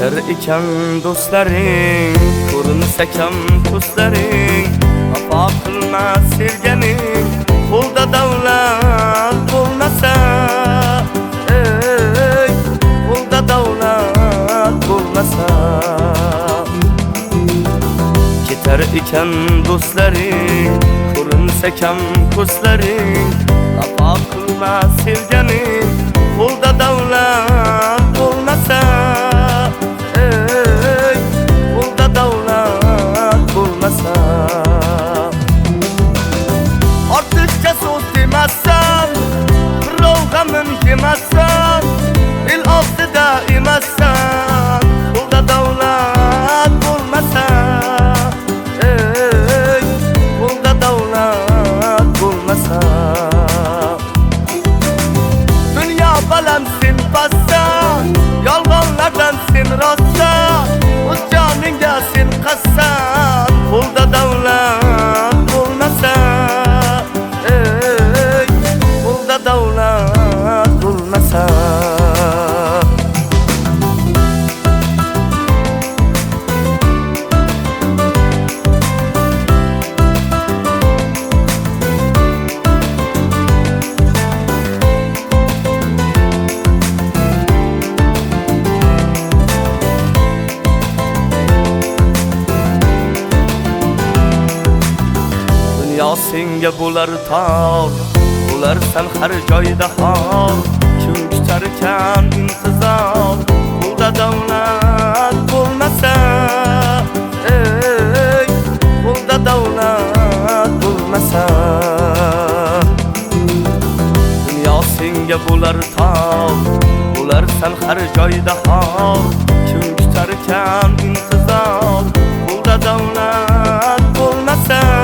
Ketar ekan do'stlaring, ko'rinsa kam ko'zlaring, vafo qilmas sevganing, qo'lda davlat bo'lmasa, ey, qo'lda davlat bo'lmasa. Ketar ekan do'stlaring, ko'rinsa kam ko'zlaring, vafo qilmas sevganing, qo'lda davlat bo'lmasa, ey, qo'lda davlat bo'lmasa. Ortiqcha so'z demasan, birov g'amin yemasan, el oldida emassan, qo'lda davlat bo'lmasa, ey, qo'lda davlat bo'lmasa. Dünya balam sen bassan, yolg'onlardan sen rostsan, o'z joningga sen qassan, qo'lda davlat bo'lmasa, ey, qo'lda davlat bo'lmasa. Dunyo senga bo'lar tor, bo'larsan har joyda xor, kim kutar ekan intizor, qo'lda davlat bo'lmasa, ey, qo'lda davlat bo'lmasa. Dunyo senga bo'lar tor, bo'larsan har joyda xor, kim kutar ekan intizor, qo'lda davlat bo'lmasa.